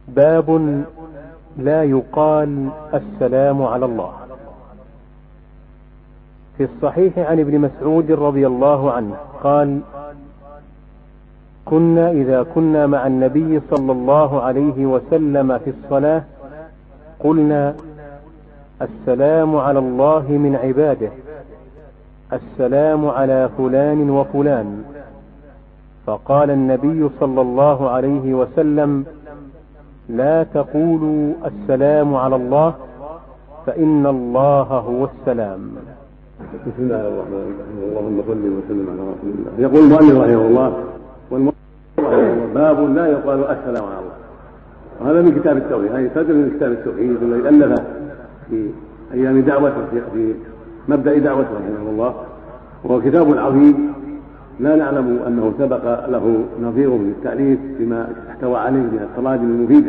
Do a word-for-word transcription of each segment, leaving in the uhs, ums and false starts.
باب لا يقال السلام على الله. في الصحيح عن ابن مسعود رضي الله عنه قال: كنا إذا كنا مع النبي صلى الله عليه وسلم في الصلاة قلنا: السلام على الله من عباده، السلام على فلان وفلان. فقال النبي صلى الله عليه وسلم: لا تقولوا السلام على الله، فإن الله هو السلام. بسم الله الرحمن الرحيم. اللهم صل وسلم على رسول الله. يقول المؤلف رحمه الله: والمؤلف رحمه الله باب لا يقال السلام على الله. وهذا من كتاب التوحيد، هذه صدر من كتاب التوحيد الذي ألفه في أيام دعوته، في مبدأ دعوته رحمه الله، وهو كتاب عظيم لا نعلم أنه سبق له نظير من التأليف بما احتوى عليه من التراجم المفيدة،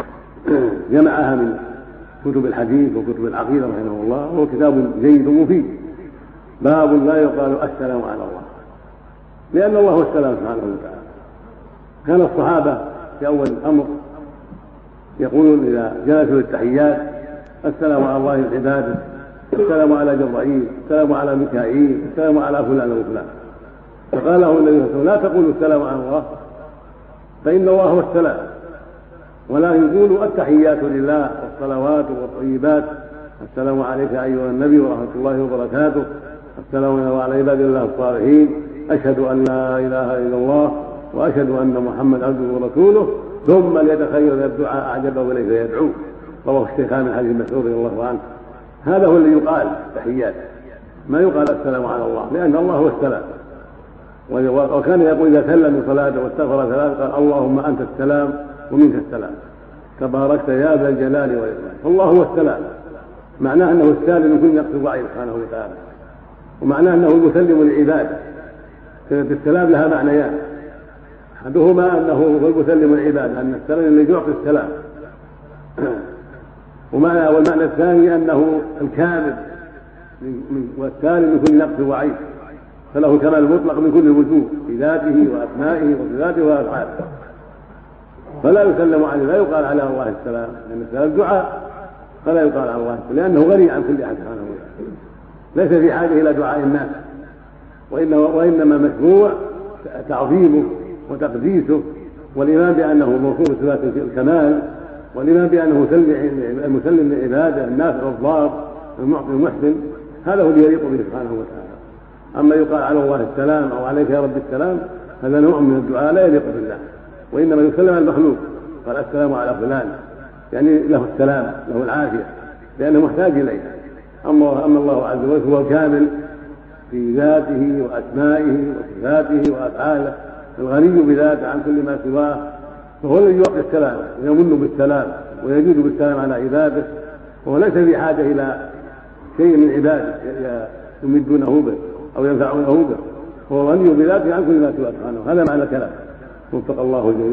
جمعها من كتب الحديث وكتب العقيدة رحمه الله، وهو كتاب جيد ومفيد. باب لا يقال السلام على الله، لأن الله هو السلام سبحانه وتعالى. كان الصحابة في أول الأمر يقولون إذا جلسوا للتحيات: السلام على الله من عباده، السلام على جبرائيل، السلام على ميكائيل، السلام على فلان وفلان. فقال له النبي صلى الله عليه وسلم: لا تقولوا السلام على الله، فإن الله هو السلام، ولا يقولوا التحيات لله والصلوات والطيبات: السلام عليك أيها النبي ورحمة الله وبركاته، السلام على عباد الله الصالحين، أشهد أن لا إله إلا الله وأشهد أن محمد عبده ورسوله، ثم ليتخير الدعاء أعجبه إليه فيدعو. رواه الشيخان من حديث مسعود رضي الله عنه. هذا هو الذي يقال التحيات، ما يقال السلام على الله، لأن الله هو السلام. وكان يقول إذا سلم من صلاته واستغفر ثلاث قال: اللهم أنت السلام ومنك السلام، تباركت يا ذا الجلال والإكرام. فالله هو السلام، معناه أنه السالم من كل نقص وعيب سبحانه وتعالى، ومعناه أنه المسلم للعباد. كلمة السلام لها معنيان: أحدهما أنه هو المسلم للعباد، أن السلام الذي يعطي السلام، ومعنى والمعنى الثاني أنه الكامل والسالم من كل نقص وعيب، فله كمال المطلق من كل الوجوه في ذاته وأسمائه وصفاته وأفعاله. فلا يسلم عليه، لا يقال على الله السلام، لأن السلام دعاء، فلا يقال على الله السلام، لأنه غني عن كل أحد سبحانه وتعالى، ليس في حاجة إلى دعاء الناس، وإنما مشروع تعظيمه وتقديسه، والإيمان بأنه موصوف بصفات الكمال، والإيمان بأنه المسلم لعباده النافع الضار المعطي المحسن. هذا هو الذي يليق به سبحانه وتعالى. أما يقال على الله السلام أو عليك يا رب السلام، هذا نوع من الدعاء لا يليق بالله، وإنما يسلم على المخلوق. قال: السلام على فلان، يعني له السلام، له العافية، لأنه محتاج إليه. أما الله عز وجل هو كامل في ذاته وأسمائه وصفاته وأفعاله، الغني بذاته عن كل ما سواه، فهو الذي يعطي السلام ويمن بالسلام ويجود بالسلام على عباده، وهو ليس في حاجة إلى شيء من عباده يمدونه به أو ينفعونه به، وهو غني بذاته عن كل ما سواه سبحانه. هذا معنى الكلام. وفق الله الجميع.